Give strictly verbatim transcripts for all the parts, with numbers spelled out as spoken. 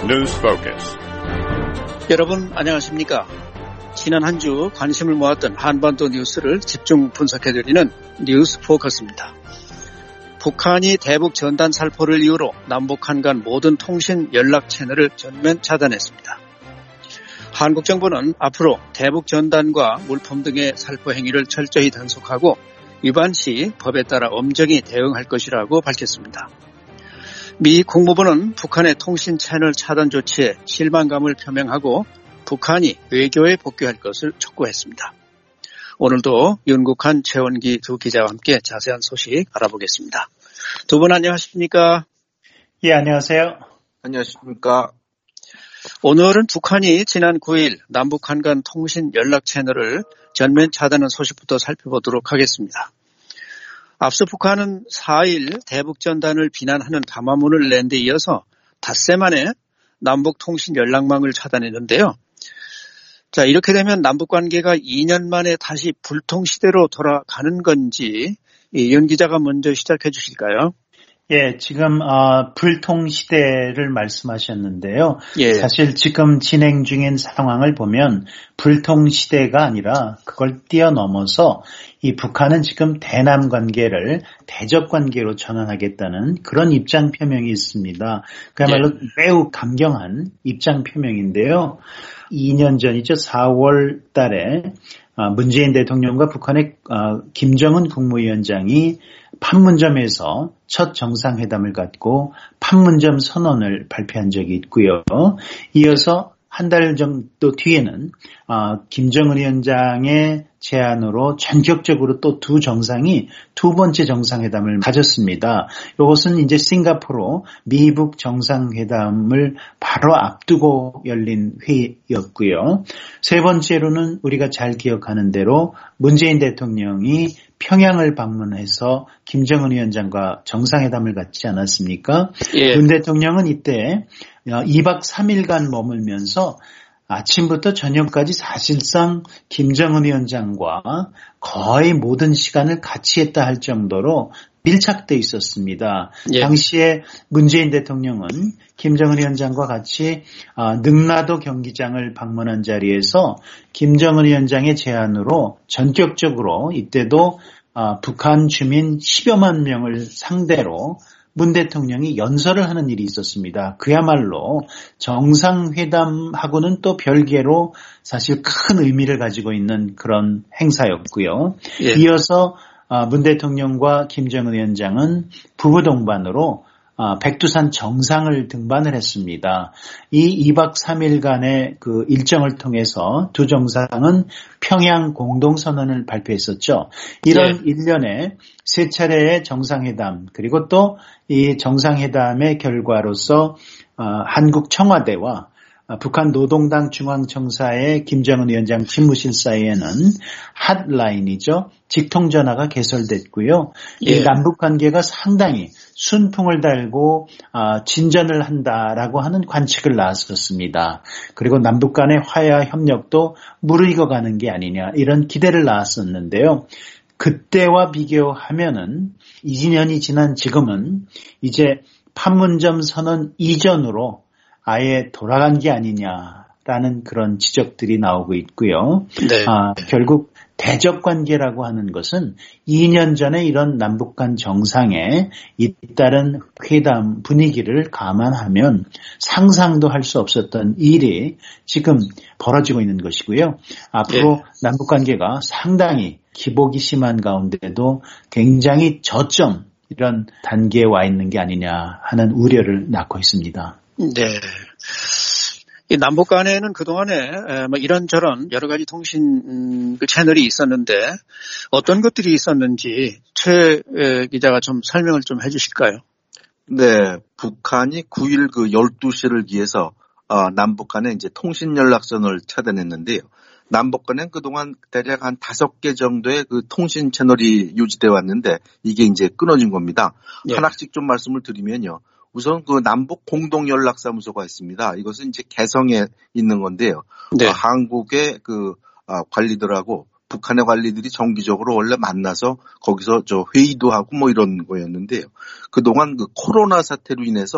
News Focus. 여러분 안녕하십니까? 지난 한 주 관심을 모았던 한반도 뉴스를 집중 분석해드리는 뉴스 포커스입니다. 북한이 대북 전단 살포를 이유로 남북한 간 모든 통신 연락 채널을 전면 차단했습니다. 한국 정부는 앞으로 대북 전단과 물품 등의 살포 행위를 철저히 단속하고 위반 시 법에 따라 엄정히 대응할 것이라고 밝혔습니다. 미 국무부는 북한의 통신 채널 차단 조치에 실망감을 표명하고 북한이 외교에 복귀할 것을 촉구했습니다. 오늘도 윤국한, 최원기 두 기자와 함께 자세한 소식 알아보겠습니다. 두 분 안녕하십니까? 예, 안녕하세요. 안녕하십니까? 오늘은 북한이 지난 구 일 남북한 간 통신 연락 채널을 전면 차단한 소식부터 살펴보도록 하겠습니다. 앞서 북한은 사 일 대북 전단을 비난하는 담화문을 낸 데 이어서 닷새 만에 남북 통신 연락망을 차단했는데요. 자, 이렇게 되면 남북 관계가 이 년 만에 다시 불통 시대로 돌아가는 건지 윤 기자가 먼저 시작해 주실까요? 예, 지금 어, 불통 시대를 말씀하셨는데요. 예. 사실 지금 진행 중인 상황을 보면 불통 시대가 아니라 그걸 뛰어넘어서 이 북한은 지금 대남 관계를 대적 관계로 전환하겠다는 그런 입장 표명이 있습니다. 그야말로 예. 매우 강경한 입장 표명인데요. 이 년 전이죠. 사월 달에 문재인 대통령과 북한의 김정은 국무위원장이 판문점에서 첫 정상회담을 갖고 판문점 선언을 발표한 적이 있고요. 이어서 한 달 정도 뒤에는 김정은 위원장의 제안으로 전격적으로 또 두 정상이 두 번째 정상회담을 가졌습니다. 이것은 이제 싱가포르 미북 정상회담을 바로 앞두고 열린 회의였고요. 세 번째로는 우리가 잘 기억하는 대로 문재인 대통령이 평양을 방문해서 김정은 위원장과 정상회담을 갖지 않았습니까? 예. 문 대통령은 이때 이 박 삼 일간 머물면서 아침부터 저녁까지 사실상 김정은 위원장과 거의 모든 시간을 같이 했다 할 정도로 밀착돼 있었습니다. 예. 당시에 문재인 대통령은 김정은 위원장과 같이 능라도 경기장을 방문한 자리에서 김정은 위원장의 제안으로 전격적으로 이때도 북한 주민 십여만 명을 상대로 문 대통령이 연설을 하는 일이 있었습니다. 그야말로 정상회담하고는 또 별개로 사실 큰 의미를 가지고 있는 그런 행사였고요. 예. 이어서 문 대통령과 김정은 위원장은 부부 동반으로 백두산 정상을 등반을 했습니다. 이 이 박 삼 일간의 그 일정을 통해서 두 정상은 평양 공동선언을 발표했었죠. 이런 네. 일련의 세 차례의 정상회담 그리고 또 이 정상회담의 결과로서 한국 청와대와 북한 노동당 중앙청사의 김정은 위원장 집무실 사이에는 핫라인이죠. 직통전화가 개설됐고요. 예. 이 남북관계가 상당히 순풍을 달고 진전을 한다라고 하는 관측을 낳았었습니다. 그리고 남북 간의 화해와 협력도 무르익어가는 게 아니냐 이런 기대를 낳았었는데요. 그때와 비교하면은 이 년이 지난 지금은 이제 판문점 선언 이전으로 아예 돌아간 게 아니냐라는 그런 지적들이 나오고 있고요. 네. 아, 결국 대적 관계라고 하는 것은 이 년 전에 이런 남북 간 정상에 잇따른 회담 분위기를 감안하면 상상도 할 수 없었던 일이 지금 벌어지고 있는 것이고요. 앞으로 네. 남북 관계가 상당히 기복이 심한 가운데도 굉장히 저점 이런 단계에 와 있는 게 아니냐 하는 우려를 낳고 있습니다. 네. 이 남북 간에는 그동안에 뭐 이런저런 여러 가지 통신 채널이 있었는데 어떤 것들이 있었는지 최 기자가 좀 설명을 좀 해 주실까요? 네. 북한이 구 일 그 열두 시를 기해서 남북 간에 이제 통신 연락선을 차단했는데요. 남북 간엔 그동안 대략 한 다섯 개 정도의 그 통신 채널이 유지되어 왔는데 이게 이제 끊어진 겁니다. 네. 하나씩 좀 말씀을 드리면요. 우선 그 남북 공동 연락사무소가 있습니다. 이것은 이제 개성에 있는 건데요. 네. 어, 한국의 그 어, 관리들하고 북한의 관리들이 정기적으로 원래 만나서 거기서 저 회의도 하고 뭐 이런 거였는데요. 그동안 그 코로나 사태로 인해서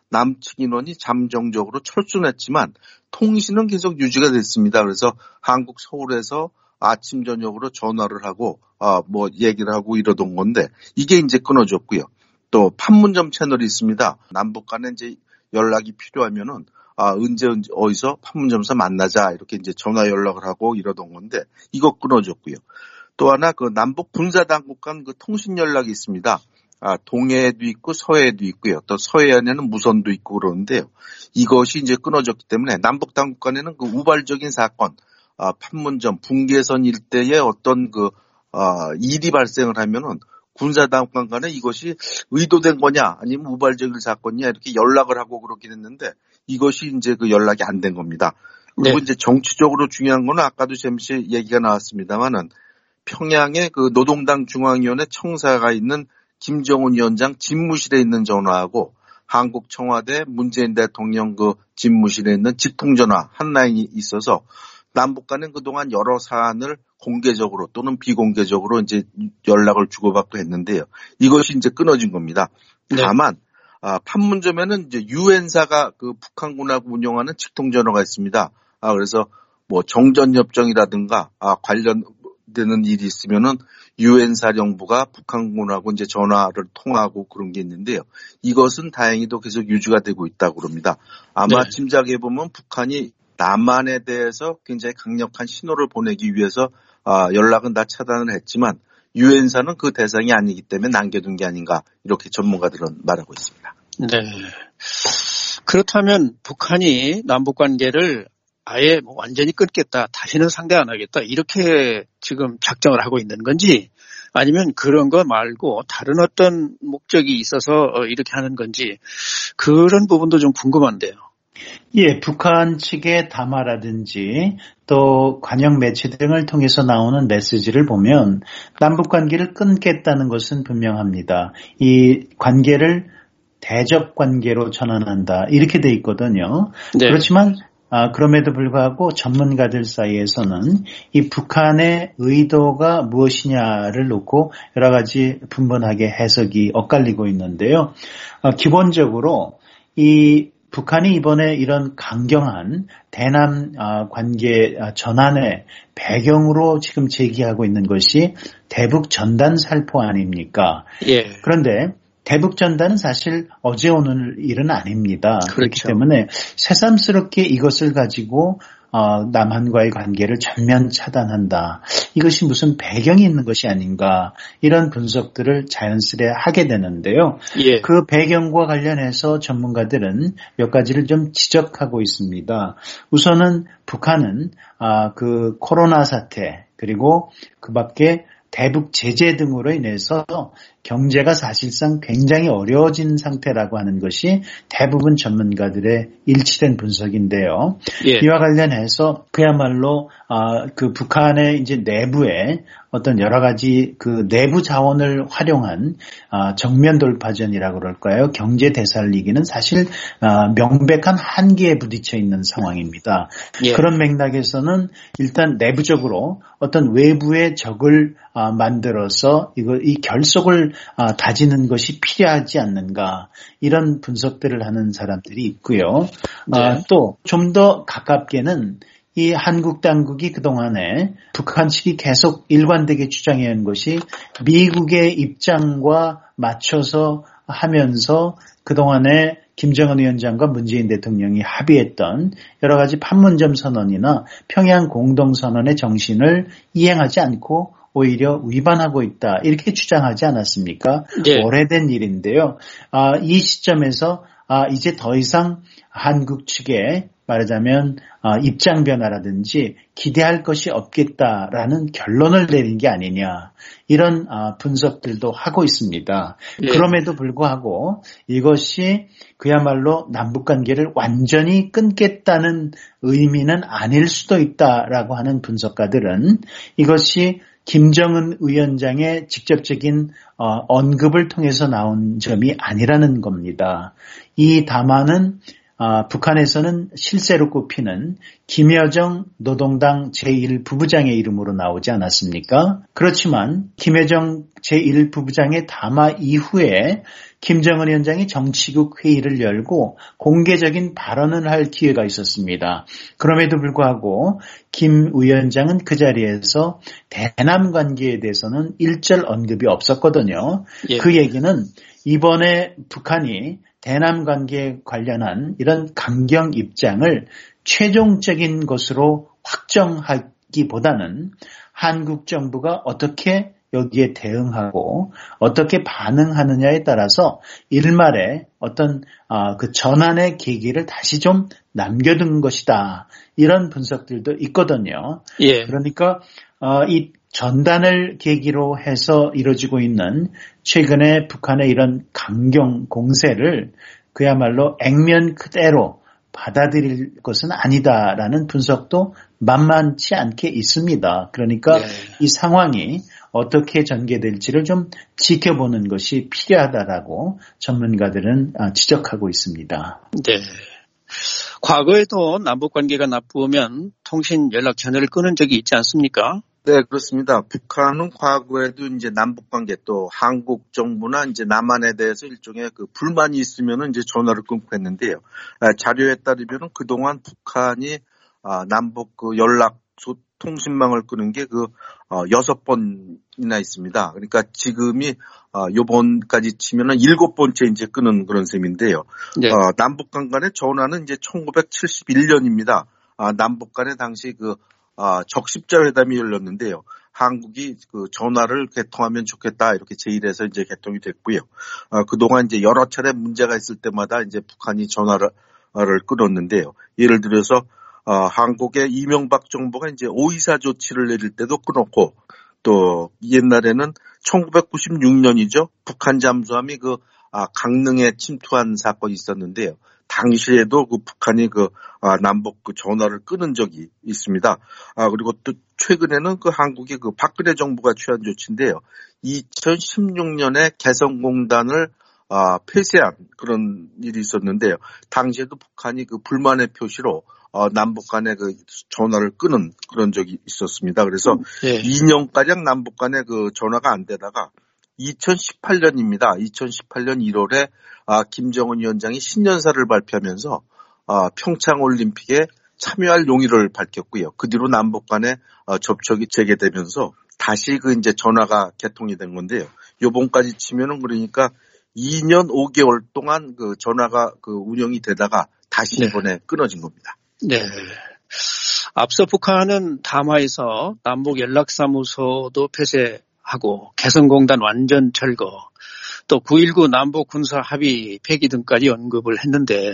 남측 인원이 잠정적으로 철수했지만 통신은 계속 유지가 됐습니다. 그래서 한국 서울에서 아침 저녁으로 전화를 하고 아, 뭐 얘기를 하고 이러던 건데 이게 이제 끊어졌고요. 또 판문점 채널이 있습니다. 남북 간에 이제 연락이 필요하면은 아, 언제, 언제, 어디서 판문점에서 만나자, 이렇게 이제 전화 연락을 하고 이러던 건데, 이거 끊어졌고요. 또 하나, 그 남북 군사당국 간 그 통신 연락이 있습니다. 아, 동해에도 있고 서해에도 있고요. 또 서해안에는 무선도 있고 그러는데요. 이것이 이제 끊어졌기 때문에 남북 당국 간에는 그 우발적인 사건, 아, 판문점, 분계선 일대에 어떤 그, 아, 일이 발생을 하면은 군사당국 간에 이것이 의도된 거냐 아니면 우발적인 사건이냐 이렇게 연락을 하고 그러긴 했는데 이것이 이제 그 연락이 안 된 겁니다. 그리고 네. 이제 정치적으로 중요한 거는 아까도 잠시 얘기가 나왔습니다만은 평양에 그 노동당 중앙위원회 청사가 있는 김정은 위원장 집무실에 있는 전화하고 한국 청와대 문재인 대통령 그 집무실에 있는 직통전화 한 라인이 있어서 남북 간은 그동안 여러 사안을 공개적으로 또는 비공개적으로 이제 연락을 주고받고 했는데요. 이것이 이제 끊어진 겁니다. 다만, 네. 아, 판문점에는 이제 유엔사가 그 북한군하고 운영하는 직통전화가 있습니다. 아, 그래서 뭐 정전협정이라든가, 아, 관련되는 일이 있으면은 유엔 사령부가 북한군하고 이제 전화를 통화하고 그런 게 있는데요. 이것은 다행히도 계속 유지가 되고 있다고 그럽니다. 아마 네. 짐작해 보면 북한이 남한에 대해서 굉장히 강력한 신호를 보내기 위해서 아, 연락은 다 차단을 했지만 유엔사는 그 대상이 아니기 때문에 남겨둔 게 아닌가 이렇게 전문가들은 말하고 있습니다. 네. 그렇다면 북한이 남북관계를 아예 뭐 완전히 끊겠다, 다시는 상대 안 하겠다 이렇게 지금 작정을 하고 있는 건지 아니면 그런 거 말고 다른 어떤 목적이 있어서 이렇게 하는 건지 그런 부분도 좀 궁금한데요. 예, 북한 측의 담화라든지 또 관영 매체 등을 통해서 나오는 메시지를 보면 남북 관계를 끊겠다는 것은 분명합니다. 이 관계를 대접 관계로 전환한다 이렇게 돼 있거든요. 네. 그렇지만 아, 그럼에도 불구하고 전문가들 사이에서는 이 북한의 의도가 무엇이냐를 놓고 여러 가지 분분하게 해석이 엇갈리고 있는데요. 아, 기본적으로 이 북한이 이번에 이런 강경한 대남 관계 전환의 배경으로 지금 제기하고 있는 것이 대북 전단 살포 아닙니까? 예. 그런데 대북 전단은 사실 어제 오늘 일은 아닙니다. 그렇죠. 그렇기 때문에 새삼스럽게 이것을 가지고 어, 남한과의 관계를 전면 차단한다. 이것이 무슨 배경이 있는 것이 아닌가 이런 분석들을 자연스레 하게 되는데요. 예. 그 배경과 관련해서 전문가들은 몇 가지를 좀 지적하고 있습니다. 우선은 북한은 아, 그 코로나 사태 그리고 그 밖에 대북 제재 등으로 인해서 경제가 사실상 굉장히 어려워진 상태라고 하는 것이 대부분 전문가들의 일치된 분석인데요. 예. 이와 관련해서 그야말로 아, 그 북한의 이제 내부에 어떤 여러 가지 그 내부 자원을 활용한 아, 정면 돌파전이라고 그럴까요? 경제 되살리기는 사실 아, 명백한 한계에 부딪혀 있는 상황입니다. 예. 그런 맥락에서는 일단 내부적으로 어떤 외부의 적을 아, 만들어서 이거 이 결속을 아, 다지는 것이 필요하지 않는가 이런 분석들을 하는 사람들이 있고요. 네. 아, 또 좀 더 가깝게는 이 한국 당국이 그동안에 북한 측이 계속 일관되게 주장해온 것이 미국의 입장과 맞춰서 하면서 그동안에 김정은 위원장과 문재인 대통령이 합의했던 여러 가지 판문점 선언이나 평양 공동선언의 정신을 이행하지 않고 오히려 위반하고 있다 이렇게 주장하지 않았습니까? 네. 오래된 일인데요. 아, 이 시점에서 아, 이제 더 이상 한국 측에 말하자면 아, 입장 변화라든지 기대할 것이 없겠다라는 결론을 내린 게 아니냐 이런 아, 분석들도 하고 있습니다. 네. 그럼에도 불구하고 이것이 그야말로 남북관계를 완전히 끊겠다는 의미는 아닐 수도 있다라고 하는 분석가들은 이것이 김정은 위원장의 직접적인 어, 언급을 통해서 나온 점이 아니라는 겁니다. 이 담화는 어, 북한에서는 실세로 꼽히는 김여정 노동당 제일 부부장의 이름으로 나오지 않았습니까? 그렇지만 김여정 제일 부부장의 담화 이후에 김정은 위원장이 정치국 회의를 열고 공개적인 발언을 할 기회가 있었습니다. 그럼에도 불구하고 김 위원장은 그 자리에서 대남 관계에 대해서는 일절 언급이 없었거든요. 예. 그 얘기는 이번에 북한이 대남 관계에 관련한 이런 강경 입장을 최종적인 것으로 확정하기보다는 한국 정부가 어떻게 여기에 대응하고 어떻게 반응하느냐에 따라서 일말의 어떤 어, 그 전환의 계기를 다시 좀 남겨둔 것이다. 이런 분석들도 있거든요. 예. 그러니까 어, 이 전단을 계기로 해서 이루어지고 있는 최근에 북한의 이런 강경 공세를 그야말로 액면 그대로 받아들일 것은 아니다라는 분석도 만만치 않게 있습니다. 그러니까 네. 이 상황이 어떻게 전개될지를 좀 지켜보는 것이 필요하다라고 전문가들은 지적하고 있습니다. 네. 과거에도 남북관계가 나쁘면 통신 연락 전화를 끊은 적이 있지 않습니까? 네, 그렇습니다. 북한은 과거에도 이제 남북관계 또 한국 정부나 이제 남한에 대해서 일종의 그 불만이 있으면은 이제 전화를 끊고 했는데요. 자료에 따르면은 그동안 북한이 남북 그 연락 통신망을 끄는 게 그 여섯 번이나 있습니다. 그러니까 지금이 요번까지 치면은 일곱 번째 이제 끊은 그런 셈인데요. 네. 어, 남북 간 간의 전화는 이제 천구백칠십일 년입니다. 아, 남북 간에 당시 그 아, 적십자 회담이 열렸는데요. 한국이 그 전화를 개통하면 좋겠다 이렇게 제의해서 이제 개통이 됐고요. 아, 그동안 이제 여러 차례 문제가 있을 때마다 이제 북한이 전화를 끊었는데요. 예를 들어서 어, 한국의 이명박 정부가 이제 오이사 조치를 내릴 때도 끊었고 또 옛날에는 천구백구십육 년이죠. 북한 잠수함이 그 아, 강릉에 침투한 사건이 있었는데요. 당시에도 그 북한이 그 아, 남북 그 전화를 끊은 적이 있습니다. 아, 그리고 또 최근에는 그 한국이 그 박근혜 정부가 취한 조치인데요. 이천십육 년에 개성공단을 아, 폐쇄한 그런 일이 있었는데요. 당시에도 북한이 그 불만의 표시로 어, 남북 간의 그 전화를 끊은 그런 적이 있었습니다. 그래서 네. 이 년가량 남북 간의 그 전화가 안 되다가 이천십팔 년입니다. 이천십팔 년 일월에 아, 김정은 위원장이 신년사를 발표하면서 아, 평창 올림픽에 참여할 용의를 밝혔고요. 그 뒤로 남북 간의 어, 접촉이 재개되면서 다시 그 이제 전화가 개통이 된 건데요. 요번까지 치면은 그러니까 이 년 오 개월 동안 그 전화가 그 운영이 되다가 다시 네. 이번에 끊어진 겁니다. 네. 앞서 북한은 담화에서 남북 연락사무소도 폐쇄하고 개성공단 완전 철거, 또 구일구 남북 군사 합의 폐기 등까지 언급을 했는데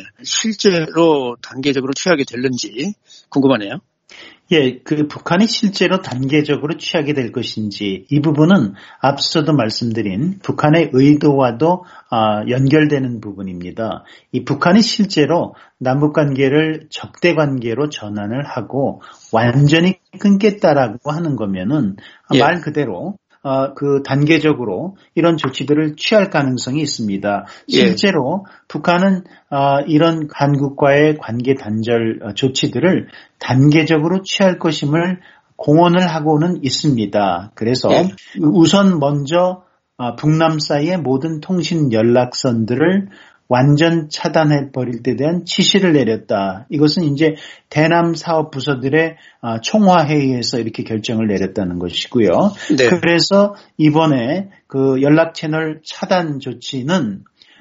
실제로 단계적으로 취하게 될는지 궁금하네요. 예, 그 북한이 실제로 단계적으로 취하게 될 것인지 이 부분은 앞서도 말씀드린 북한의 의도와도 어, 연결되는 부분입니다. 이 북한이 실제로 남북관계를 적대관계로 전환을 하고 완전히 끊겠다라고 하는 거면은 예. 말 그대로 어, 그 단계적으로 이런 조치들을 취할 가능성이 있습니다. 실제로 예. 북한은 어, 이런 한국과의 관계 단절 조치들을 단계적으로 취할 것임을 공언을 하고는 있습니다. 그래서 예. 우선 먼저 어, 북남 사이의 모든 통신 연락선들을 완전 차단해 버릴 때 대한 지시를 내렸다. 이것은 이제 대남 사업 부서들의 총화회의에서 이렇게 결정을 내렸다는 것이고요. 네. 그래서 이번에 그 연락 채널 차단 조치는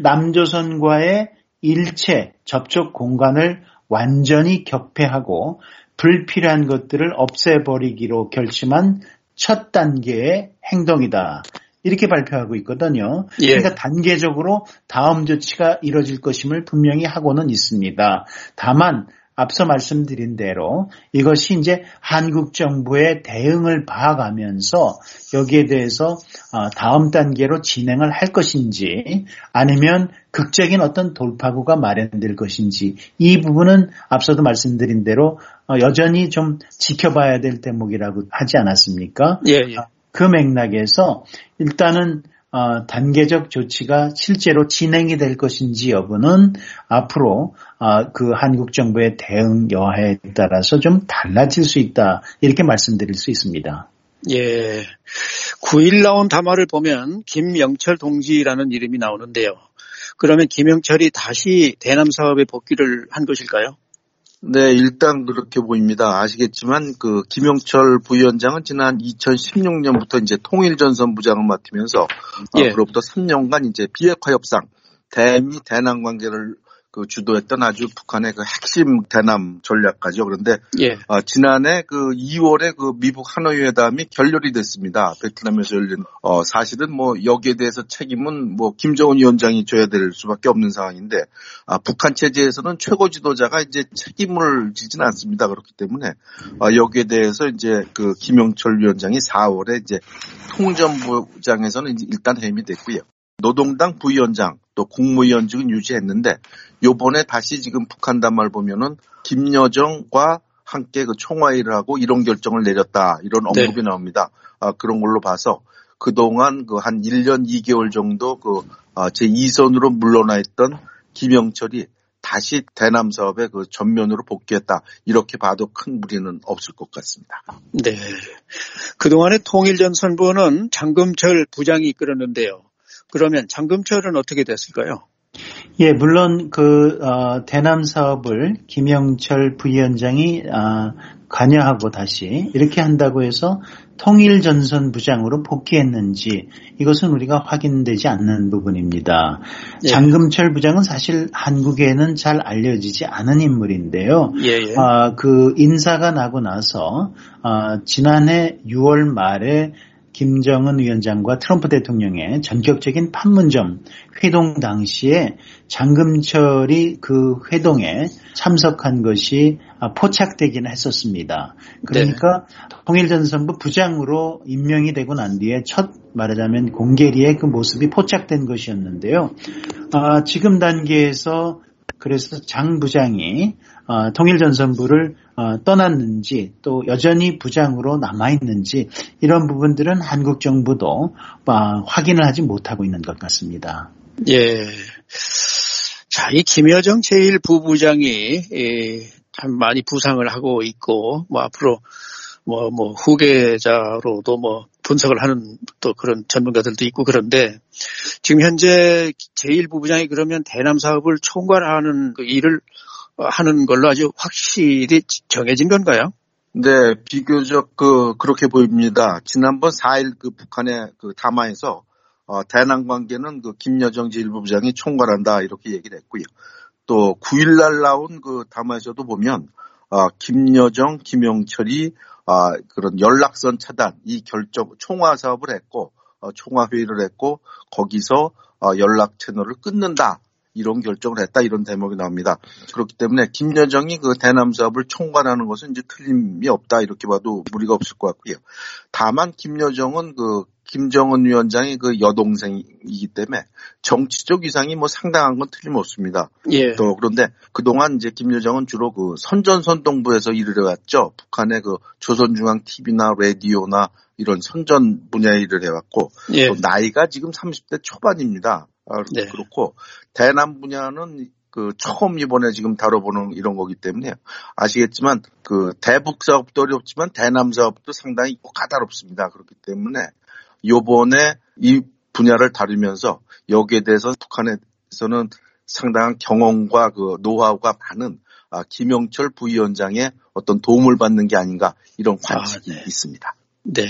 남조선과의 일체 접촉 공간을 완전히 격폐하고 불필요한 것들을 없애버리기로 결심한 첫 단계의 행동이다. 이렇게 발표하고 있거든요. 예. 그러니까 단계적으로 다음 조치가 이뤄질 것임을 분명히 하고는 있습니다. 다만 앞서 말씀드린 대로 이것이 이제 한국 정부의 대응을 봐가면서 여기에 대해서 다음 단계로 진행을 할 것인지 아니면 극적인 어떤 돌파구가 마련될 것인지 이 부분은 앞서도 말씀드린 대로 여전히 좀 지켜봐야 될 대목이라고 하지 않았습니까? 예, 예. 그 맥락에서 일단은 어, 단계적 조치가 실제로 진행이 될 것인지 여부는 앞으로 어, 그 한국 정부의 대응 여하에 따라서 좀 달라질 수 있다 이렇게 말씀드릴 수 있습니다. 예, 구일 나온 담화를 보면 김영철 동지라는 이름이 나오는데요. 그러면 김영철이 다시 대남 사업에 복귀를 한 것일까요? 네, 일단 그렇게 보입니다. 아시겠지만 그 김영철 부위원장은 지난 이천십육 년부터 이제 통일전선부장을 맡으면서 예. 어, 그로부터 삼 년간 이제 비핵화 협상, 대미 대남 관계를 그 주도했던 아주 북한의 그 핵심 대남 전략가죠. 그런데 예. 어, 지난해 그 이월에 그 미국 하노이 회담이 결렬이 됐습니다. 베트남에서 열린 어, 사실은 뭐 여기에 대해서 책임은 뭐 김정은 위원장이 져야 될 수밖에 없는 상황인데 아, 북한 체제에서는 최고 지도자가 이제 책임을 지지는 않습니다. 그렇기 때문에 어, 여기에 대해서 이제 그 김영철 위원장이 사월에 이제 통전부장에서는 이제 일단 해임이 됐고요. 노동당 부위원장 또 국무위원직은 유지했는데 요번에 다시 지금 북한 담화를 보면은 김여정과 함께 그 총화회의를 하고 이런 결정을 내렸다 이런 언급이 네. 나옵니다. 아, 그런 걸로 봐서 그동안 그 한 일 년 이 개월 정도 그 아, 제이 선으로 물러나 있던 김영철이 다시 대남 사업에 그 전면으로 복귀했다. 이렇게 봐도 큰 무리는 없을 것 같습니다. 네. 그동안의 통일전선부는 장금철 부장이 이끌었는데요. 그러면 장금철은 어떻게 됐을까요? 예, 물론 그 어, 대남 사업을 김영철 부위원장이 어, 관여하고 다시 이렇게 한다고 해서 통일전선부장으로 복귀했는지 이것은 우리가 확인되지 않는 부분입니다. 예. 장금철 부장은 사실 한국에는 잘 알려지지 않은 인물인데요. 예, 예. 어, 그 인사가 나고 나서 어, 지난해 유월 말에 김정은 위원장과 트럼프 대통령의 전격적인 판문점 회동 당시에 장금철이 그 회동에 참석한 것이 포착되기는 했었습니다. 그러니까 네. 통일전선부 부장으로 임명이 되고 난 뒤에 첫 말하자면 공개리의 그 모습이 포착된 것이었는데요. 아, 지금 단계에서 그래서 장 부장이 어, 통일전선부를 어, 떠났는지 또 여전히 부장으로 남아있는지 이런 부분들은 한국 정부도 어, 확인을 하지 못하고 있는 것 같습니다. 예. 자, 이 김여정 제일 부부장이 예, 참 많이 부상을 하고 있고 뭐 앞으로 뭐, 뭐 후계자로도 뭐 분석을 하는 또 그런 전문가들도 있고 그런데 지금 현재 제일 부부장이 그러면 대남 사업을 총괄하는 그 일을 하는 걸로 아주 확실히 정해진 건가요? 네, 비교적 그 그렇게 보입니다. 지난번 사 일 그 북한의 그 담화에서 어, 대남 관계는 그 김여정 제일 부부장이 총괄한다 이렇게 얘기를 했고요. 또 구 일 날 나온 그 담화에서도 보면 어, 김여정, 김영철이 아, 그런 연락선 차단, 이 결정, 총화 사업을 했고, 어, 총화 회의를 했고, 거기서, 어, 연락 채널을 끊는다. 이런 결정을 했다. 이런 대목이 나옵니다. 그렇기 때문에 김여정이 그 대남 사업을 총괄하는 것은 이제 틀림이 없다. 이렇게 봐도 무리가 없을 것 같고요. 다만 김여정은 그 김정은 위원장이 그 여동생이기 때문에 정치적 위상이 뭐 상당한 건 틀림없습니다. 예. 또 그런데 그동안 이제 김여정은 주로 그 선전선동부에서 일을 해왔죠. 북한의 그 조선중앙 티비나 라디오나 이런 선전 분야에 일을 해왔고 예. 또 나이가 지금 삼십 대 초반입니다. 아, 네. 그렇고 대남 분야는 그 처음 이번에 지금 다뤄보는 이런 거기 때문에 아시겠지만 그 대북 사업도 어렵지만 대남 사업도 상당히 까다롭습니다. 그렇기 때문에 요번에 이 분야를 다루면서 여기에 대해서 북한에서는 상당한 경험과 그 노하우가 많은 아, 김영철 부위원장의 어떤 도움을 받는 게 아닌가 이런 관측이 아, 네. 있습니다. 네.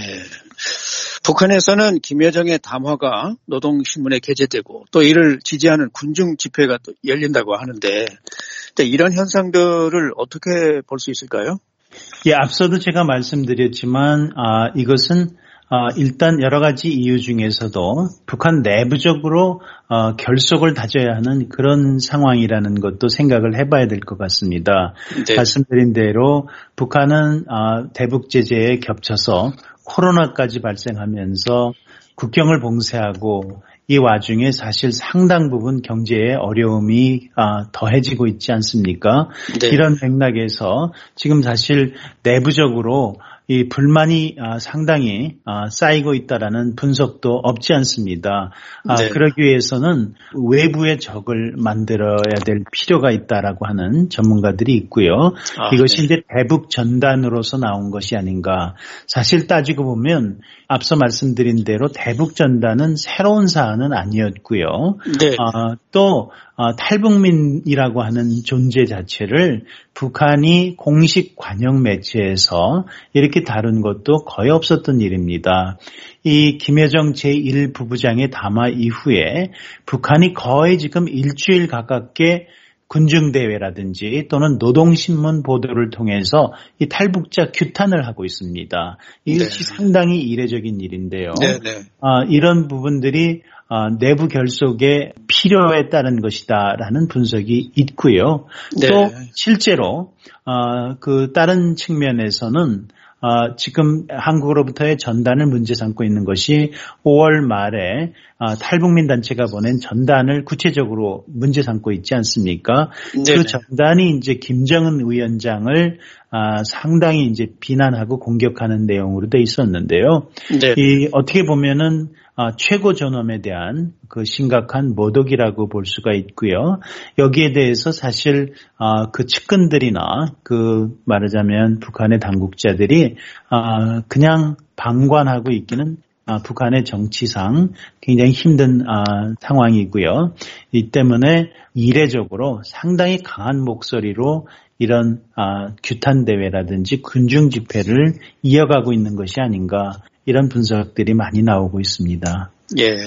북한에서는 김여정의 담화가 노동신문에 게재되고 또 이를 지지하는 군중 집회가 또 열린다고 하는데 이런 현상들을 어떻게 볼 수 있을까요? 예, 앞서도 제가 말씀드렸지만 아, 이것은 아, 일단 여러 가지 이유 중에서도 북한 내부적으로 어, 결속을 다져야 하는 그런 상황이라는 것도 생각을 해봐야 될 것 같습니다. 네. 말씀드린 대로 북한은 어, 대북 제재에 겹쳐서 코로나까지 발생하면서 국경을 봉쇄하고 이 와중에 사실 상당 부분 경제의 어려움이 아, 더해지고 있지 않습니까? 네. 이런 맥락에서 지금 사실 내부적으로 이 불만이 아, 상당히 아, 쌓이고 있다라는 분석도 없지 않습니다. 아, 네. 그러기 위해서는 외부의 적을 만들어야 될 필요가 있다라고 하는 전문가들이 있고요. 아, 이것이 네. 이제 대북 전단으로서 나온 것이 아닌가. 사실 따지고 보면 앞서 말씀드린 대로 대북 전단은 새로운 사안은 아니었고요. 네. 아, 또 어, 탈북민이라고 하는 존재 자체를 북한이 공식 관영 매체에서 이렇게 다룬 것도 거의 없었던 일입니다. 이 김여정 제일 부부장의 담화 이후에 북한이 거의 지금 일주일 가깝게 군중대회라든지 또는 노동신문 보도를 통해서 이 탈북자 규탄을 하고 있습니다. 이것이 네. 상당히 이례적인 일인데요. 네, 네. 어, 이런 부분들이 어, 내부 결속의 필요에 따른 것이다라는 분석이 있고요. 네. 또 실제로 어, 그 다른 측면에서는 어, 지금 한국으로부터의 전단을 문제 삼고 있는 것이 오월 말에 어, 탈북민 단체가 보낸 전단을 구체적으로 문제 삼고 있지 않습니까? 네네. 그 전단이 이제 김정은 위원장을 아, 상당히 이제 비난하고 공격하는 내용으로 돼 있었는데요. 네. 이 어떻게 보면은 아, 최고 존엄에 대한 그 심각한 모독이라고 볼 수가 있고요. 여기에 대해서 사실 아, 그 측근들이나 그 말하자면 북한의 당국자들이 아, 그냥 방관하고 있기는 아, 북한의 정치상 굉장히 힘든 아, 상황이고요. 이 때문에 이례적으로 상당히 강한 목소리로 이런 아, 규탄 대회라든지 군중 집회를 이어가고 있는 것이 아닌가 이런 분석들이 많이 나오고 있습니다. 예.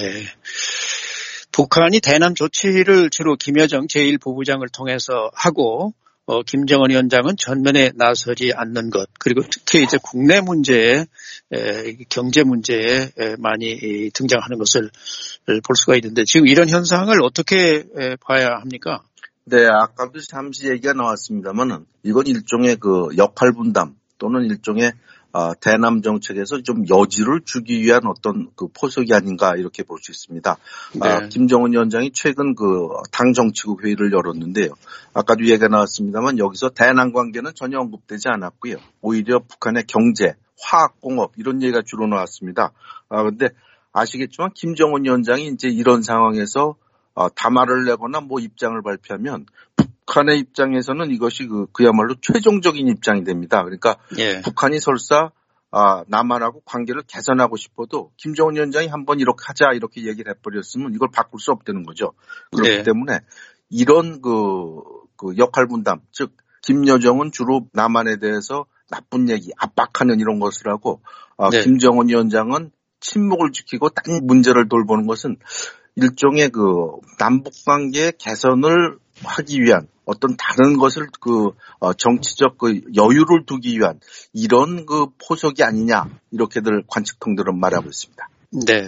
북한이 대남 조치를 주로 김여정 제일 부부장을 통해서 하고 어, 김정은 위원장은 전면에 나서지 않는 것, 그리고 특히 이제 국내 문제에, 에, 경제 문제에 에, 많이 등장하는 것을 볼 수가 있는데 지금 이런 현상을 어떻게 에, 봐야 합니까? 네, 아까도 잠시 얘기가 나왔습니다만은 이건 일종의 그 역할 분담 또는 일종의 어, 대남 정책에서 좀 여지를 주기 위한 어떤 그 포석이 아닌가 이렇게 볼 수 있습니다. 네. 아, 김정은 위원장이 최근 그 당 정치국 회의를 열었는데요. 아까도 얘기가 나왔습니다만 여기서 대남 관계는 전혀 언급되지 않았고요. 오히려 북한의 경제, 화학공업 이런 얘기가 주로 나왔습니다. 아, 근데 아시겠지만 김정은 위원장이 이제 이런 상황에서 어, 담화를 내거나 뭐 입장을 발표하면 북한의 입장에서는 이것이 그, 그야말로 최종적인 입장이 됩니다. 그러니까 예. 북한이 설사 아, 남한하고 관계를 개선하고 싶어도 김정은 위원장이 한번 이렇게 하자 이렇게 얘기를 해버렸으면 이걸 바꿀 수 없다는 거죠. 그렇기 예. 때문에 이런 그, 그 역할 분담, 즉 김여정은 주로 남한에 대해서 나쁜 얘기, 압박하는 이런 것을 하고 아, 네. 김정은 위원장은 침묵을 지키고 딴 문제를 돌보는 것은 일종의 그 남북 관계 개선을 하기 위한 어떤 다른 것을 그 정치적 그 여유를 두기 위한 이런 그 포석이 아니냐 이렇게들 관측통들은 말하고 있습니다. 네.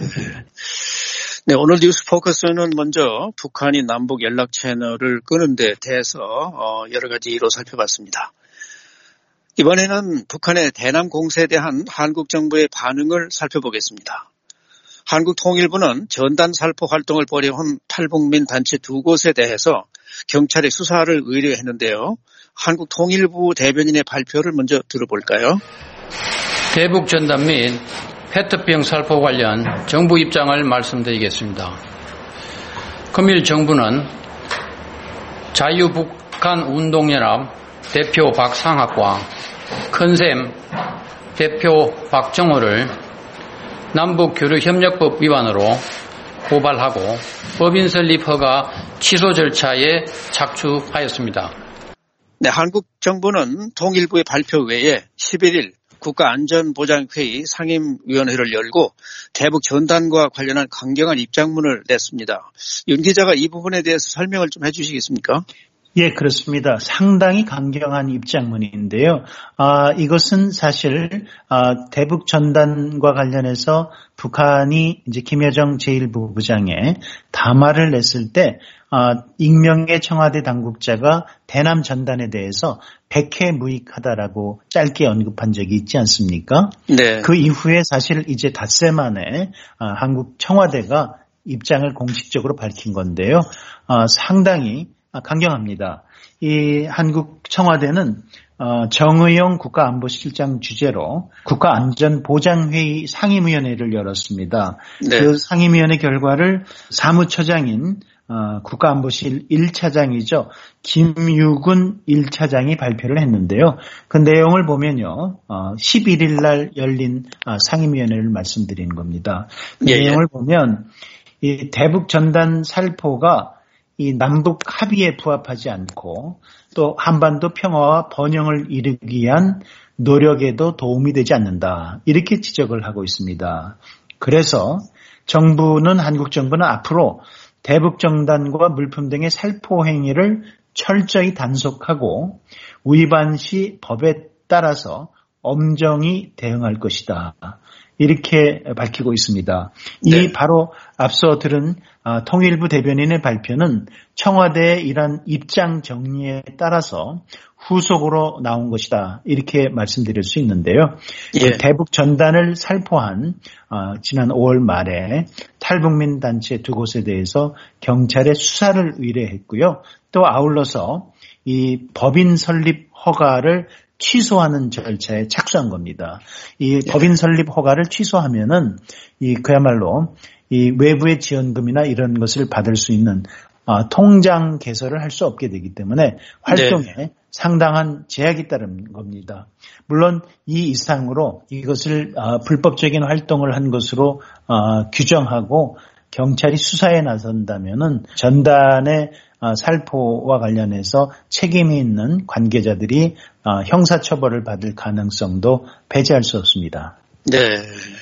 네, 오늘 뉴스 포커스는 먼저 북한이 남북 연락 채널을 끄는 데 대해서 여러 가지 이유로 살펴봤습니다. 이번에는 북한의 대남 공세에 대한 한국 정부의 반응을 살펴보겠습니다. 한국통일부는 전단 살포 활동을 벌여온 탈북민 단체 두 곳에 대해서 경찰에 수사를 의뢰했는데요. 한국통일부 대변인의 발표를 먼저 들어볼까요? 대북 전단 및 페트병 살포 관련 정부 입장을 말씀드리겠습니다. 금일 정부는 자유북한운동연합 대표 박상학과 큰샘 대표 박정호를 남북교류협력법 위반으로 고발하고 법인 설립 허가 취소 절차에 착수하였습니다. 네, 한국 정부는 통일부의 발표 외에 십일 일 국가안전보장회의 상임위원회를 열고 대북 전단과 관련한 강경한 입장문을 냈습니다. 윤 기자가 이 부분에 대해서 설명을 좀 해주시겠습니까? 예, 그렇습니다. 상당히 강경한 입장문인데요. 아, 이것은 사실 아, 대북 전단과 관련해서 북한이 이제 김여정 제일 부부장에 담화를 냈을 때 아, 익명의 청와대 당국자가 대남 전단에 대해서 백해무익하다라고 짧게 언급한 적이 있지 않습니까? 네. 그 이후에 사실 이제 닷새 만에 아, 한국 청와대가 입장을 공식적으로 밝힌 건데요. 아, 상당히 강경합니다. 이 한국 청와대는 정의용 국가안보실장 주재로 국가안전보장회의 상임위원회를 열었습니다. 네. 그 상임위원회 결과를 사무처장인 국가안보실 일 차장이죠. 김유군 일 차장이 발표를 했는데요. 그 내용을 보면요. 십일 일 날 열린 상임위원회를 말씀드리는 겁니다. 그 예, 내용을 예. 보면 이 대북 전단 살포가 이 남북 합의에 부합하지 않고 또 한반도 평화와 번영을 이루기 위한 노력에도 도움이 되지 않는다. 이렇게 지적을 하고 있습니다. 그래서 정부는 한국 정부는 앞으로 대북정단과 물품 등의 살포 행위를 철저히 단속하고 위반 시 법에 따라서 엄정히 대응할 것이다. 이렇게 밝히고 있습니다. 네. 이 바로 앞서 들은 통일부 대변인의 발표는 청와대의 이런 입장 정리에 따라서 후속으로 나온 것이다. 이렇게 말씀드릴 수 있는데요. 예. 대북 전단을 살포한 지난 오월 말에 탈북민 단체 두 곳에 대해서 경찰에 수사를 의뢰했고요. 또 아울러서 이 법인 설립 허가를 취소하는 절차에 착수한 겁니다. 이 예. 법인 설립 허가를 취소하면은 이 그야말로 이 외부의 지원금이나 이런 것을 받을 수 있는 어, 통장 개설을 할 수 없게 되기 때문에 활동에 네. 상당한 제약이 따른 겁니다. 물론 이 이상으로 이것을 어, 불법적인 활동을 한 것으로 어, 규정하고 경찰이 수사에 나선다면은 전단의 어, 살포와 관련해서 책임이 있는 관계자들이 어, 형사처벌을 받을 가능성도 배제할 수 없습니다. 네.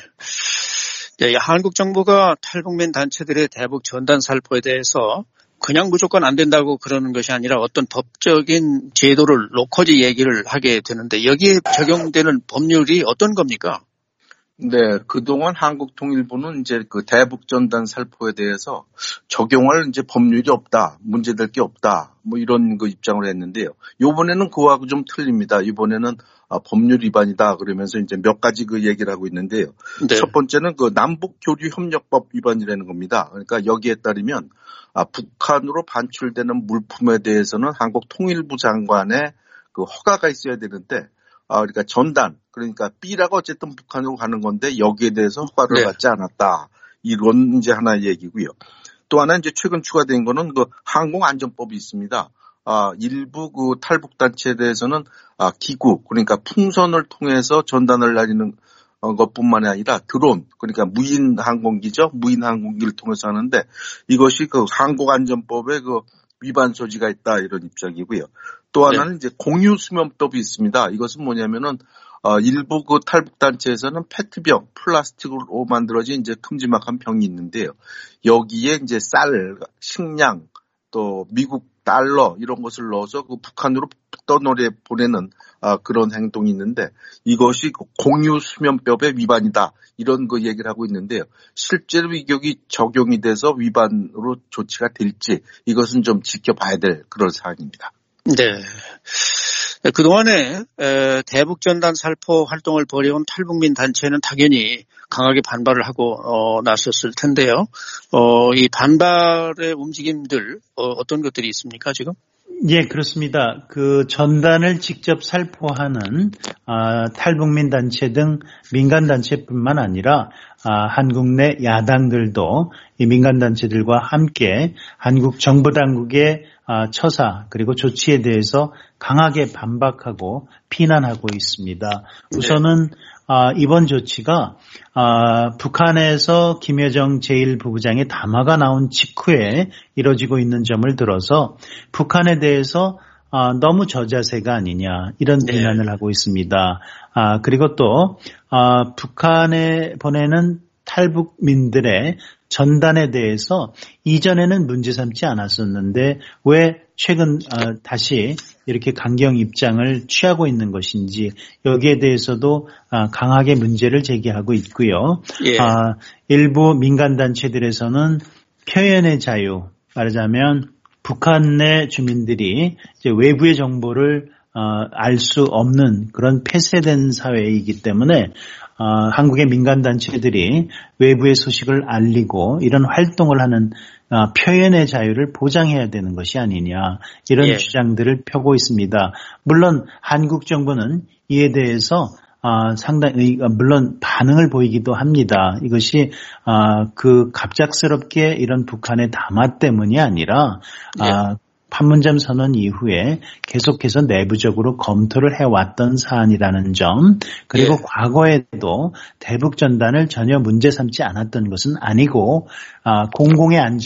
네, 한국 정부가 탈북민 단체들의 대북 전단 살포에 대해서 그냥 무조건 안 된다고 그러는 것이 아니라 어떤 법적인 제도를 놓고지 얘기를 하게 되는데 여기에 적용되는 법률이 어떤 겁니까? 네, 그동안 한국통일부는 이제 그 대북전단 살포에 대해서 적용할 이제 법률이 없다, 문제될 게 없다, 뭐 이런 그 입장을 했는데요. 이번에는 그거하고 좀 틀립니다. 이번에는 아, 법률 위반이다 그러면서 이제 몇 가지 그 얘기를 하고 있는데요. 네. 첫 번째는 그 남북교류협력법 위반이라는 겁니다. 그러니까 여기에 따르면 아, 북한으로 반출되는 물품에 대해서는 한국통일부 장관의 그 허가가 있어야 되는데, 아, 그러니까 전단, 그러니까 B라고 어쨌든 북한으로 가는 건데 여기에 대해서 허가를 네. 받지 않았다. 이런 이제 하나의 얘기고요. 또 하나 이제 최근 추가된 거는 그 항공안전법이 있습니다. 아, 일부 그 탈북단체에 대해서는 아, 기구, 그러니까 풍선을 통해서 전단을 날리는 것뿐만이 아니라 드론, 그러니까 무인 항공기죠. 무인 항공기를 통해서 하는데 이것이 그 항공안전법의 그 위반 소지가 있다 이런 입장이고요. 또 하나는 네. 이제 공유수면법이 있습니다. 이것은 뭐냐면은 어, 일부 그 탈북단체에서는 페트병, 플라스틱으로 만들어진 이제 큼지막한 병이 있는데요. 여기에 이제 쌀, 식량, 또 미국 달러 이런 것을 넣어서 그 북한으로 떠놀이 보내는 아, 그런 행동이 있는데 이것이 그 공유수면법의 위반이다. 이런 그 얘기를 하고 있는데요. 실제로 이격이 적용이 돼서 위반으로 조치가 될지 이것은 좀 지켜봐야 될 그런 사안입니다. 네. 그동안에 대북전단 살포 활동을 벌여온 탈북민 단체는 당연히 강하게 반발을 하고 어, 나섰을 텐데요. 어, 이 반발의 움직임들 어, 어떤 것들이 있습니까 지금? 예, 그렇습니다. 그 전단을 직접 살포하는 아, 탈북민 단체 등 민간 단체뿐만 아니라 아, 한국 내 야당들도 이 민간 단체들과 함께 한국 정부 당국의 아, 처사 그리고 조치에 대해서 강하게 반박하고 비난하고 있습니다. 우선은 아, 이번 조치가 아, 북한에서 김여정 제일 부부장의 담화가 나온 직후에 이뤄지고 있는 점을 들어서 북한에 대해서 아, 너무 저자세가 아니냐 이런 비난을 네. 하고 있습니다. 아, 그리고 또 아, 북한에 보내는 탈북민들의 전단에 대해서 이전에는 문제 삼지 않았었는데 왜 최근 아, 다시 이렇게 강경 입장을 취하고 있는 것인지 여기에 대해서도 아, 강하게 문제를 제기하고 있고요. 예. 아, 일부 민간 단체들에서는 표현의 자유, 말하자면 북한 내 주민들이 이제 외부의 정보를 어, 알 수 없는 그런 폐쇄된 사회이기 때문에 어, 한국의 민간 단체들이 외부의 소식을 알리고 이런 활동을 하는 어, 표현의 자유를 보장해야 되는 것이 아니냐 이런 예. 주장들을 펴고 있습니다. 물론 한국 정부는 이에 대해서 어, 상당히 물론 반응을 보이기도 합니다. 이것이 어, 그 갑작스럽게 이런 북한의 담화 때문이 아니라 예. 어, 판문점 선언 이후에 계속해서 내부적으로 검토를 해왔던 사안이라는 점, 그리고 예. 과거에도 대북 전단을 전혀 문제 삼지 않았던 것은 아니고 아, 공공의 안전,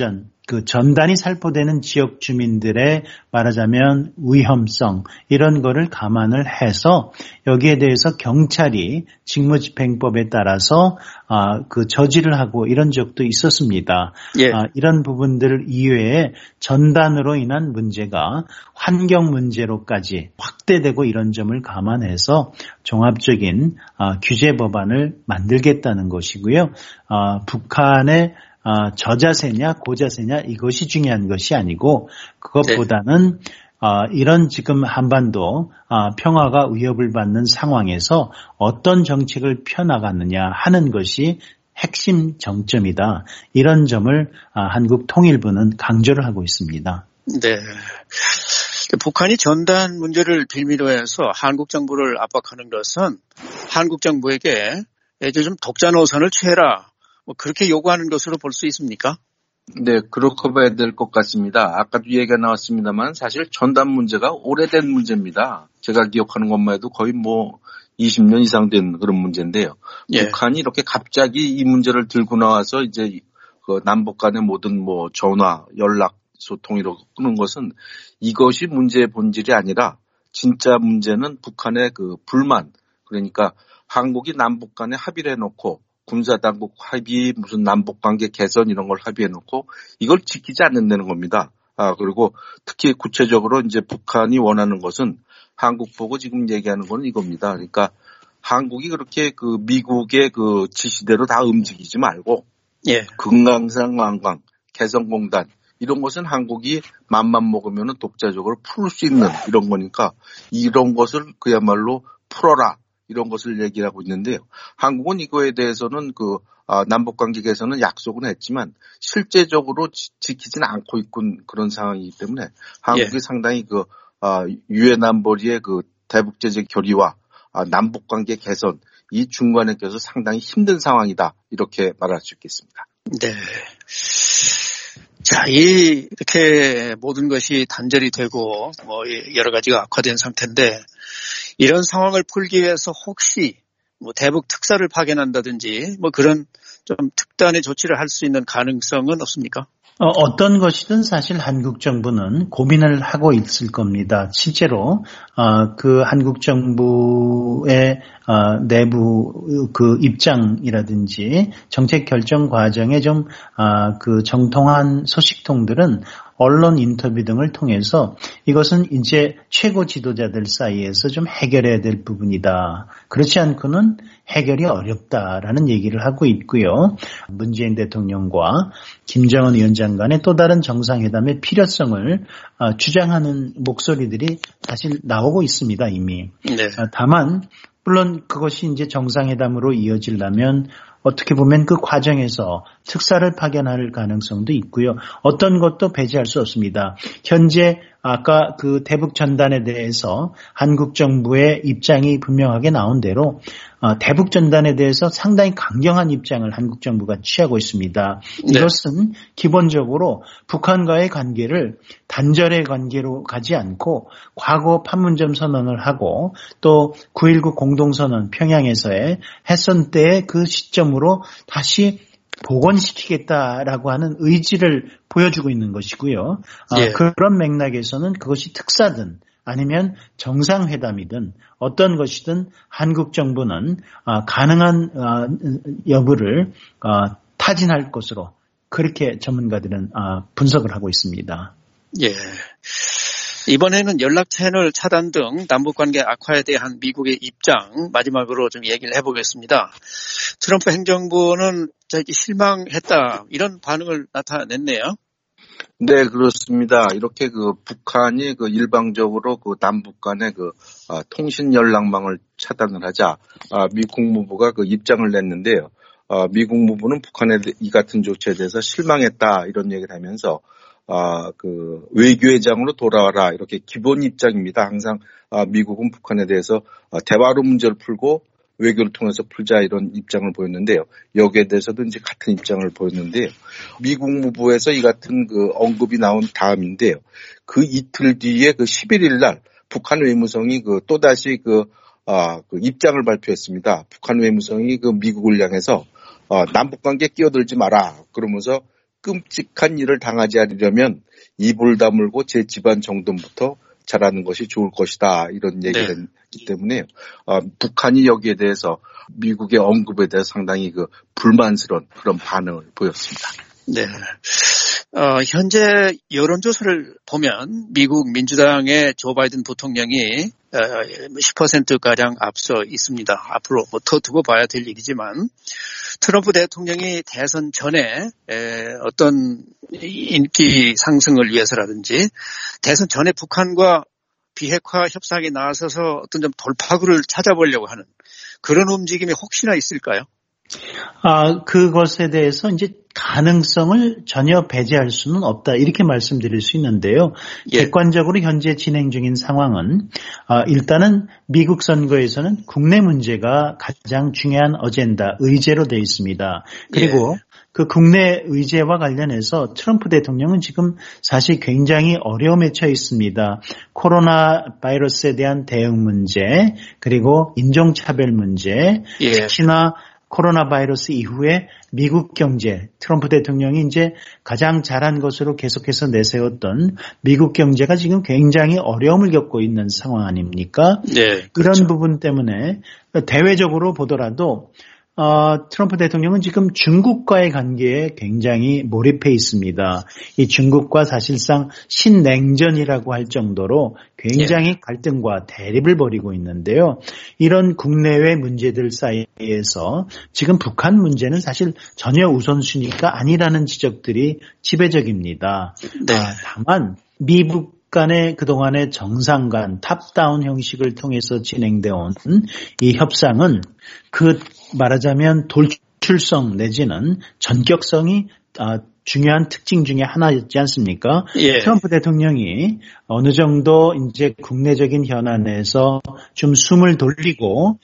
그 전단이 살포되는 지역 주민들의 말하자면 위험성 이런 거를 감안을 해서 여기에 대해서 경찰이 직무집행법에 따라서 아, 그 저지를 하고 이런 적도 있었습니다. 예. 아, 이런 부분들 이외에 전단으로 인한 문제가 환경 문제로까지 확대되고 이런 점을 감안해서 종합적인 아, 규제 법안을 만들겠다는 것이고요. 아, 북한의 아, 저자세냐 고자세냐 이것이 중요한 것이 아니고 그것보다는 네. 아, 이런 지금 한반도 아, 평화가 위협을 받는 상황에서 어떤 정책을 펴나가느냐 하는 것이 핵심 정점이다. 이런 점을 아, 한국통일부는 강조를 하고 있습니다. 네. 북한이 전단 문제를 빌미로 해서 한국 정부를 압박하는 것은 한국 정부에게 이제 좀 독자 노선을 취해라. 뭐 그렇게 요구하는 것으로 볼 수 있습니까? 네, 그렇게 봐야 될 것 같습니다. 아까도 얘기가 나왔습니다만 사실 전단 문제가 오래된 문제입니다. 제가 기억하는 것만 해도 거의 뭐 이십 년 이상 된 그런 문제인데요. 예. 북한이 이렇게 갑자기 이 문제를 들고 나와서 이제 그 남북 간의 모든 뭐 전화, 연락, 소통이라고 끄는 것은 이것이 문제의 본질이 아니라 진짜 문제는 북한의 그 불만, 그러니까 한국이 남북 간에 합의를 해놓고 군사당국 합의, 무슨 남북관계 개선 이런 걸 합의해놓고 이걸 지키지 않는다는 겁니다. 아, 그리고 특히 구체적으로 이제 북한이 원하는 것은 한국 보고 지금 얘기하는 건 이겁니다. 그러니까 한국이 그렇게 그 미국의 그 지시대로 다 움직이지 말고 예. 금강산 관광, 개성공단 이런 것은 한국이 맘만 먹으면 독자적으로 풀 수 있는 이런 거니까 이런 것을 그야말로 풀어라. 이런 것을 얘기를 하고 있는데요. 한국은 이거에 대해서는 그 아, 남북관계 개선은 약속은 했지만 실제적으로 지, 지키지는 않고 있군 그런 상황이기 때문에 한국이 예. 상당히 그 아, 유엔 안보리의 그 대북제재 결의와 아, 남북관계 개선 이 중간에 껴서 상당히 힘든 상황이다 이렇게 말할 수 있겠습니다. 네. 자, 이 이렇게 모든 것이 단절이 되고 뭐 여러 가지가 악화된 상태인데. 이런 상황을 풀기 위해서 혹시 뭐 대북 특사를 파견한다든지 뭐 그런 좀 특단의 조치를 할 수 있는 가능성은 없습니까? 어, 어떤 것이든 사실 한국 정부는 고민을 하고 있을 겁니다. 실제로 어, 그 한국 정부의 어, 내부 그 입장이라든지 정책 결정 과정에 좀 어, 그 정통한 소식통들은 언론 인터뷰 등을 통해서 이것은 이제 최고 지도자들 사이에서 좀 해결해야 될 부분이다. 그렇지 않고는 해결이 어렵다라는 얘기를 하고 있고요. 문재인 대통령과 김정은 위원장 간의 또 다른 정상회담의 필요성을 주장하는 목소리들이 사실 나오고 있습니다, 이미. 네. 다만 물론 그것이 이제 정상회담으로 이어지려면 어떻게 보면 그 과정에서 특사를 파견할 가능성도 있고요. 어떤 것도 배제할 수 없습니다. 현재 아까 그 대북 전단에 대해서 한국 정부의 입장이 분명하게 나온 대로 대북 전단에 대해서 상당히 강경한 입장을 한국 정부가 취하고 있습니다. 네. 이것은 기본적으로 북한과의 관계를 단절의 관계로 가지 않고 과거 판문점 선언을 하고 또 구일구 공동선언 평양에서의 해선 때의 그 시점으로 다시 복원시키겠다라고 하는 의지를 보여주고 있는 것이고요. 예. 아, 그런 맥락에서는 그것이 특사든 아니면 정상회담이든 어떤 것이든 한국 정부는 아, 가능한 아, 여부를 아, 타진할 것으로 그렇게 전문가들은 아, 분석을 하고 있습니다. 예. 이번에는 연락 채널 차단 등 남북관계 악화에 대한 미국의 입장 마지막으로 좀 얘기를 해보겠습니다. 트럼프 행정부는 실망했다 이런 반응을 나타냈네요. 네, 그렇습니다. 이렇게 그 북한이 그 일방적으로 그 남북 간의 그 아, 통신 연락망을 차단을 하자 아, 미 국무부가 그 입장을 냈는데요. 아, 미 국무부는 북한의 이 같은 조치에 대해서 실망했다 이런 얘기를 하면서 아, 그 외교회장으로 돌아와라 이렇게 기본 입장입니다. 항상 아, 미국은 북한에 대해서 아, 대화로 문제를 풀고 외교를 통해서 풀자 이런 입장을 보였는데요. 여기에 대해서도 이제 같은 입장을 보였는데요. 미 국무부에서 이 같은 그 언급이 나온 다음인데요. 그 이틀 뒤에 그 십일일 날 북한 외무성이 그 또다시 그, 아, 그 입장을 발표했습니다. 북한 외무성이 그 미국을 향해서 어, 남북관계 끼어들지 마라. 그러면서 끔찍한 일을 당하지 않으려면 입을 다물고 제 집안 정돈부터 잘하는 것이 좋을 것이다. 이런 얘기를 네. 했기 때문에 어, 북한이 여기에 대해서 미국의 언급에 대해서 상당히 그 불만스러운 그런 반응을 보였습니다. 네. 어, 현재 여론조사를 보면 미국 민주당의 조 바이든 부통령이 어, 십 퍼센트가량 앞서 있습니다. 앞으로 뭐 더 두고 봐야 될 얘기지만 트럼프 대통령이 대선 전에 에, 어떤 인기 상승을 위해서라든지 대선 전에 북한과 비핵화 협상에 나서서 어떤 좀 돌파구를 찾아보려고 하는 그런 움직임이 혹시나 있을까요? 아, 그것에 대해서 이제 가능성을 전혀 배제할 수는 없다. 이렇게 말씀드릴 수 있는데요. 예. 객관적으로 현재 진행 중인 상황은 아, 일단은 미국 선거에서는 국내 문제가 가장 중요한 어젠다, 의제로 되어 있습니다. 그리고 예. 그 국내 의제와 관련해서 트럼프 대통령은 지금 사실 굉장히 어려움에 처해 있습니다. 코로나 바이러스에 대한 대응 문제, 그리고 인종차별 문제, 예. 특히나 코로나 바이러스 이후에 미국 경제, 트럼프 대통령이 이제 가장 잘한 것으로 계속해서 내세웠던 미국 경제가 지금 굉장히 어려움을 겪고 있는 상황 아닙니까? 네, 그렇죠. 이런 부분 때문에 대외적으로 보더라도 어, 트럼프 대통령은 지금 중국과의 관계에 굉장히 몰입해 있습니다. 이 중국과 사실상 신냉전이라고 할 정도로 굉장히 예. 갈등과 대립을 벌이고 있는데요. 이런 국내외 문제들 사이에서 지금 북한 문제는 사실 전혀 우선순위가 아니라는 지적들이 지배적입니다. 네. 아, 다만 미국 간의 그동안의 정상 간 탑다운 형식을 통해서 진행되어 온 이 협상은 그 말하자면 돌출성 내지는 전격성이 중요한 특징 중에 하나였지 않습니까? 예. 트럼프 대통령이 어느 정도 이제 국내적인 현안에서 좀 숨을 돌리고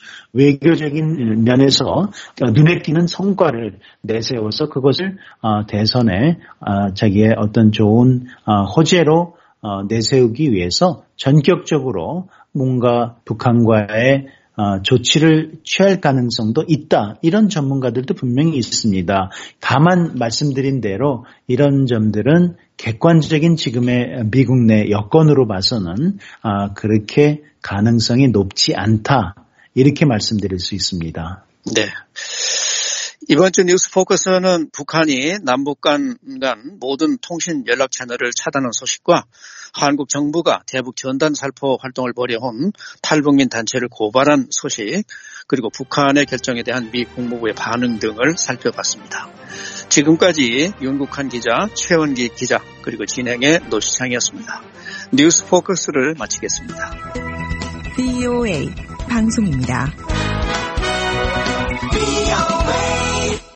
외교적인 면에서 눈에 띄는 성과를 내세워서 그것을 대선에 자기의 어떤 좋은 호재로 어, 내세우기 위해서 전격적으로 뭔가 북한과의 어, 조치를 취할 가능성도 있다. 이런 전문가들도 분명히 있습니다. 다만 말씀드린 대로 이런 점들은 객관적인 지금의 미국 내 여건으로 봐서는 아, 그렇게 가능성이 높지 않다. 이렇게 말씀드릴 수 있습니다. 네. 이번 주 뉴스 포커스는 북한이 남북 간 모든 통신 연락 채널을 차단한 소식과 한국 정부가 대북 전단 살포 활동을 벌여온 탈북민 단체를 고발한 소식, 그리고 북한의 결정에 대한 미 국무부의 반응 등을 살펴봤습니다. 지금까지 윤국한 기자, 최원기 기자, 그리고 진행의 노시창이었습니다. 뉴스 포커스를 마치겠습니다. 브이오에이 방송입니다.